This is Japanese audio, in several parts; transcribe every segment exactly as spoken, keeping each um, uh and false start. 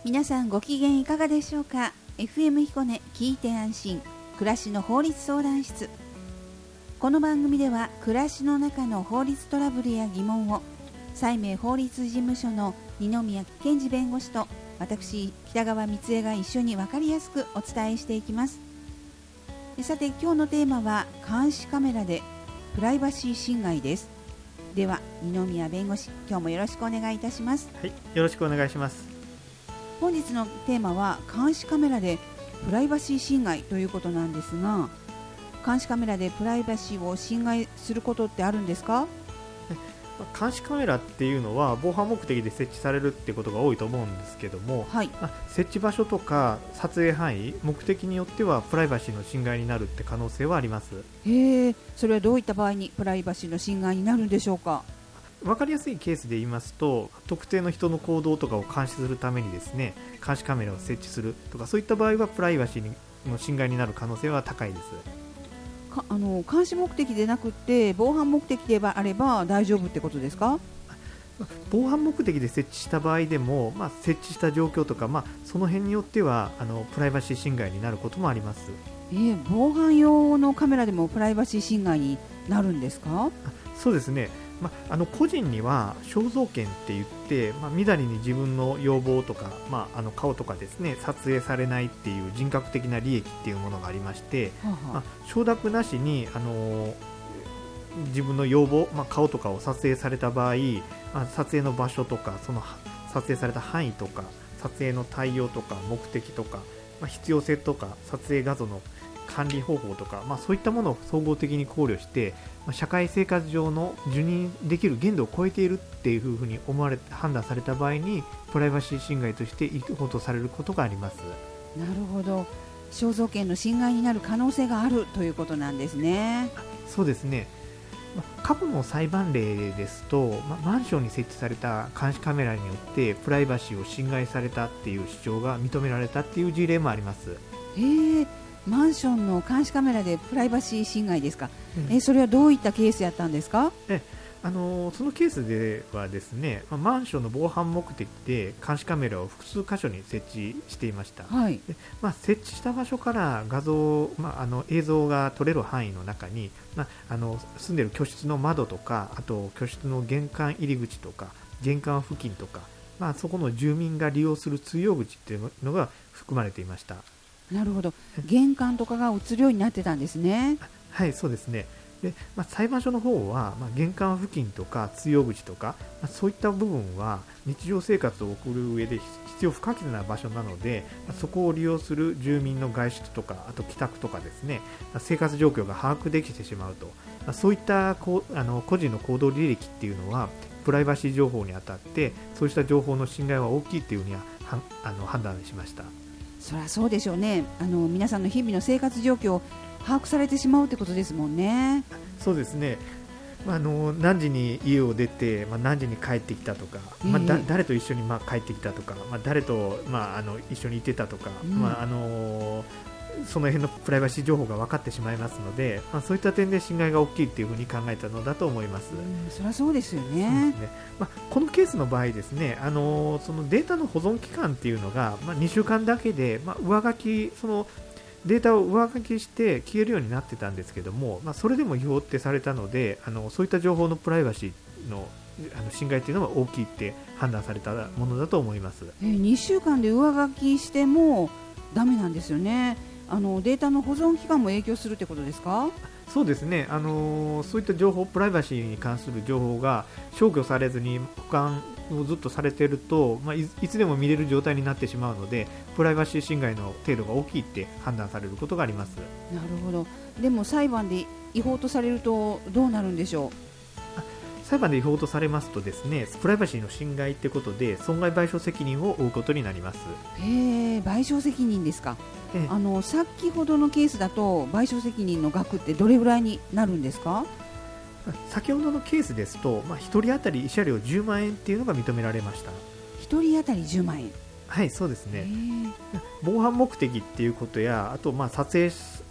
皆さんご機嫌いかがでしょうか。 エフエム 彦根聞いて安心暮らしの法律相談室。この番組では暮らしの中の法律トラブルや疑問を西明法律事務所の二宮健二弁護士と私北川光恵が一緒に分かりやすくお伝えしていきます。さて今日のテーマは監視カメラでプライバシー侵害です。では二宮弁護士、今日もよろしくお願いいたします。 はい、よろしくお願いします。 本日のテーマは監視カメラでプライバシー侵害ということなんですが、監視カメラでプライバシーを侵害することってあるんですか？ 監視カメラっていうのは防犯目的で設置されるってことが多いと思うんですけども、 はい、 設置場所とか撮影範囲、目的によってはプライバシーの侵害になるって可能性はあります。 へえ、それはどういった場合にプライバシーの侵害になるんでしょうか？ 分かりやすいケースで言いますと、特定の人の行動とかを監視するためにですね、監視カメラを設置するとか、そういった場合はプライバシーの侵害になる可能性は高いです。 かあの監視目的でなくって防犯目的であれば大丈夫ってことですか？ 防犯目的で設置した場合でも、まあ、設置した状況とか、まあ、その辺によってはあのプライバシー侵害になることもあります。 えー、防犯用のカメラでもプライバシー侵害になるんですか？ そうですね、まあ、あの個人には肖像権って言って、まあ、みだりに自分の要望とか、まあ、あの顔とかですね撮影されないっていう人格的な利益っていうものがありまして、はあはあ、まあ、承諾なしにあの自分の要望、まあ、顔とかを撮影された場合、まあ、撮影の場所とかその撮影された範囲とか撮影の対応とか目的とか、まあ、必要性とか撮影画像の管理方法とか、まあ、そういったものを総合的に考慮して、まあ、社会生活上の受任できる限度を超えているっていうふうに思われ判断された場合にプライバシー侵害として違法とされることがあります。 なるほど、肖像権の侵害になる可能性があるということなんですね。 そうですね、まあ、過去の裁判例ですと、まあ、マンションに設置された監視カメラによってプライバシーを侵害されたっていう主張が認められたっていう事例もあります。 へー、マンションの監視カメラでプライバシー侵害ですか？うん、えそれはどういったケースやったんですか？ えあのー、そのケースではですね、まあ、マンションの防犯目的で監視カメラを複数箇所に設置していました。 はい、 でまあ、設置した場所から画像、まあ、あの映像が撮れる範囲の中に、まあ、あの住んでいる居室の窓とか、あと居室の玄関入り口とか玄関付近とか、まあ、そこの住民が利用する通用口というのが含まれていました。 なるほど、玄関とかが映るようになってたんですね。 はい、そうですね。でまあ、裁判所の方は、まあ、玄関付近とか通用口とか、まあ、そういった部分は日常生活を送る上で必要不可欠な場所なので、まあ、そこを利用する住民の外出とか、あと帰宅とかですね、まあ、生活状況が把握できてしまうと、まあ、そういったこうあの個人の行動履歴っていうのはプライバシー情報にあたってそうした情報の侵害は大きいというふうにははあの判断しました。 そりゃそうでしょうね。あの皆さんの日々の生活状況を把握されてしまうってことですもんね。 そうですね、まあ、あの何時に家を出て、まあ、何時に帰ってきたとか、えーまあ、だ誰と一緒にまあ帰ってきたとか、まあ、誰とまああの一緒にいてたとか、うんまああのその辺のプライバシー情報が分かってしまいますので、まあ、そういった点で侵害が大きいというふうに考えたのだと思います。 うん、そりゃそうですよね。 そうですね、まあ、このケースの場合ですね、あのそのデータの保存期間っていうのが、まあ、にしゅうかんだけで、まあ、上書きそのデータを上書きして消えるようになってたんですけども、まあ、それでも違法ってされたので、あのそういった情報のプライバシーのあの侵害というのは大きいって判断されたものだと思います。 えー、にしゅうかんで上書きしてもダメなんですよね。あのデータの保存期間も影響するってことですか？ そうですね、あのー、そういった情報、プライバシーに関する情報が消去されずに保管をずっとされていると、まあ、い, いつでも見れる状態になってしまうので、プライバシー侵害の程度が大きいって判断されることがあります。 なるほど。でも裁判で違法とされるとどうなるんでしょう？ 裁判で違法とされますとですね、プライバシーの侵害ということで損害賠償責任を負うことになります。 へー、賠償責任ですか？ええ、あの先ほどのケースだと賠償責任の額ってどれぐらいになるんですか？ 先ほどのケースですと、まあ、ひとり当たり慰謝料じゅうまんえんっていうのが認められました。 ひとり当たりじゅうまんえん。 はい、そうですね。防犯目的っていうことや、あとまあ撮影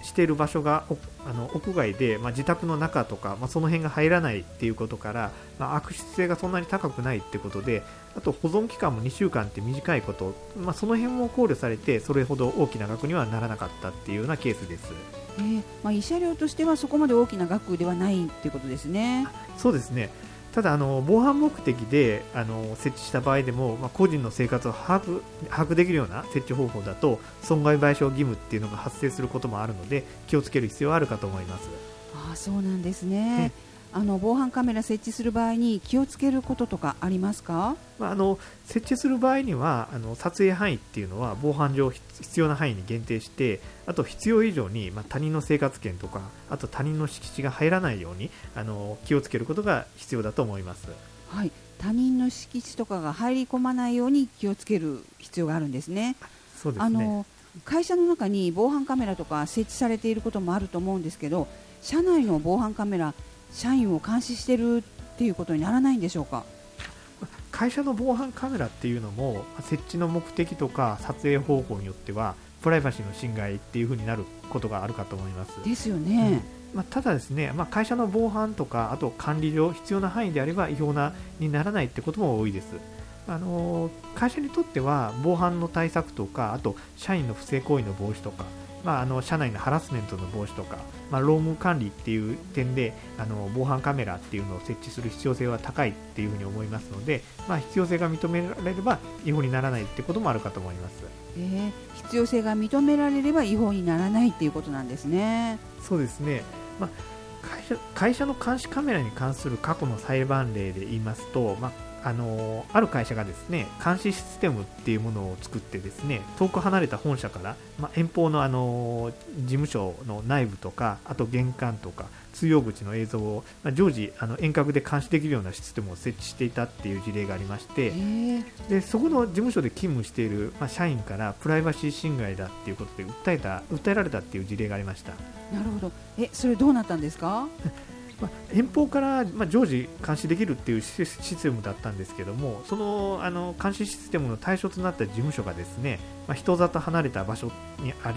している場所があの屋外で、まあ、自宅の中とか、まあ、その辺が入らないっていうことから、まあ、悪質性がそんなに高くないってことで、あと保存期間もにしゅうかんって短いこと、まあ、その辺も考慮されてそれほど大きな額にはならなかったっていうようなケースです。 えーまあ、慰謝料としてはそこまで大きな額ではないっていうことですね。 そうですね。ただあの防犯目的であの設置した場合でも、まあ、個人の生活を把握、把握できるような設置方法だと損害賠償義務っていうのが発生することもあるので気をつける必要はあるかと思います。 ああ、そうなんですね。あの防犯カメラ設置する場合に気をつけることとかありますか？ まあ、あの設置する場合にはあの撮影範囲っていうのは防犯上必要な範囲に限定して、あと必要以上に、まあ、他人の生活圏とかあと他人の敷地が入らないようにあの気をつけることが必要だと思います。 はい、他人の敷地とかが入り込まないように気をつける必要があるんですね。 そうですね。 あの会社の中に防犯カメラとか設置されていることもあると思うんですけど、社内の防犯カメラ社員を監視しているっていうことにならないんでしょうか？ 会社の防犯カメラっていうのも設置の目的とか撮影方法によってはプライバシーの侵害っていう風になることがあるかと思います。 ですよね。 うん、まあ、ただですね、まあ、会社の防犯とかあと管理上必要な範囲であれば違法なにならないってことも多いです。あのー、会社にとっては防犯の対策とかあと社員の不正行為の防止とか、まあ、あの社内のハラスメントの防止とか、まあ、労務管理っていう点であの防犯カメラっていうのを設置する必要性は高いっていうふうに思いますので、まあ、必要性が認められれば違法にならないってこともあるかと思います。 えー、必要性が認められれば違法にならないっていうことなんですね。 そうですね。まあ、会社、会社の監視カメラに関する過去の裁判例で言いますと、まああのある会社がですね監視システムっていうものを作ってですね遠く離れた本社から、まあ、遠方の、あの事務所の内部とかあと玄関とか通用口の映像を、まあ、常時あの遠隔で監視できるようなシステムを設置していたっていう事例がありまして、でそこの事務所で勤務している、まあ、社員からプライバシー侵害だっていうことで訴えた訴えられたっていう事例がありました。 なるほど。えそれどうなったんですか？ まあ、遠方から、まあ、常時監視できるっていうシステムだったんですけども、その、あの監視システムの対象となった事務所がですね、まあ、人里離れた場所にあって、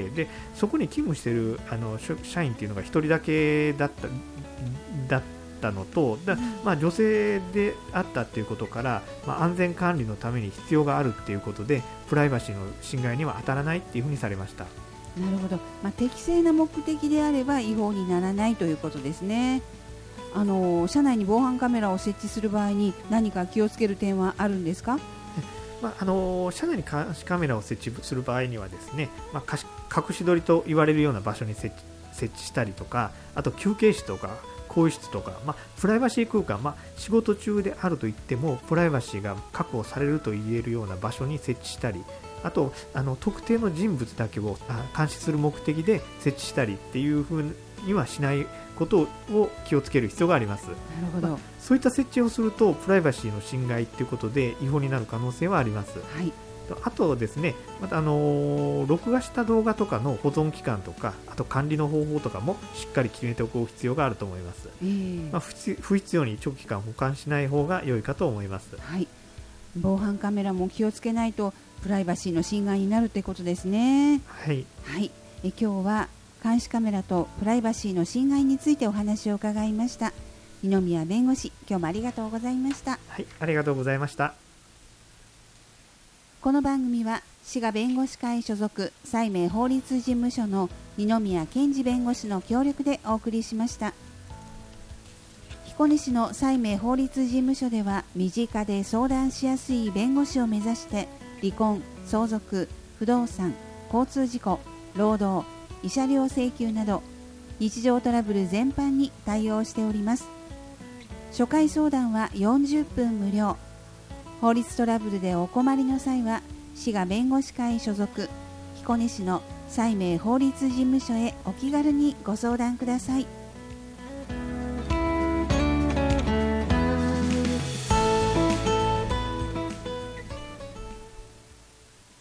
でそこに勤務しているあの社員っていうのがひとりだけだっただったのと、だ、まあ、女性であったっていうことから、まあ、安全管理のために必要があるっていうことでプライバシーの侵害には当たらないっていうふうにされました。 なるほど。まあ、適正な目的であれば違法にならないということですね。あの社内に防犯カメラを設置する場合に何か気をつける点はあるんですか？ まあ、あの社内に監視カメラを設置する場合にはですね、まあ、隠し撮りと言われるような場所に設置、設置したりとか、あと休憩室とか更衣室とか、まあ、プライバシー空間、まあ、仕事中であるといってもプライバシーが確保されると言えるような場所に設置したり、あとあの特定の人物だけを監視する目的で設置したりっていう風にはしないことを気をつける必要があります。 なるほど。 まあ、そういった設置をするとプライバシーの侵害ということで違法になる可能性はあります。 はい、 あとですね、またあのー、録画した動画とかの保存期間とかあと管理の方法とかもしっかり決めておく必要があると思います。 えーまあ、不必要に長期間保管しない方が良いかと思います。 はい、防犯カメラも気をつけないとプライバシーの侵害になるということですね。 はい、 はい、え今日は監視カメラとプライバシーの侵害についてお話を伺いました。二宮弁護士、今日もありがとうございました。 はい、ありがとうございました。 この番組は滋賀弁護士会所属西明法律事務所の二宮健二弁護士の協力でお送りしました。彦根市の西明法律事務所では身近で相談しやすい弁護士を目指して離婚、相続、不動産、交通事故、労働、慰謝料請求など日常トラブル全般に対応しております。初回相談はよんじゅっぷん無料。法律トラブルでお困りの際は滋賀弁護士会所属彦根市の西明法律事務所へお気軽にご相談ください。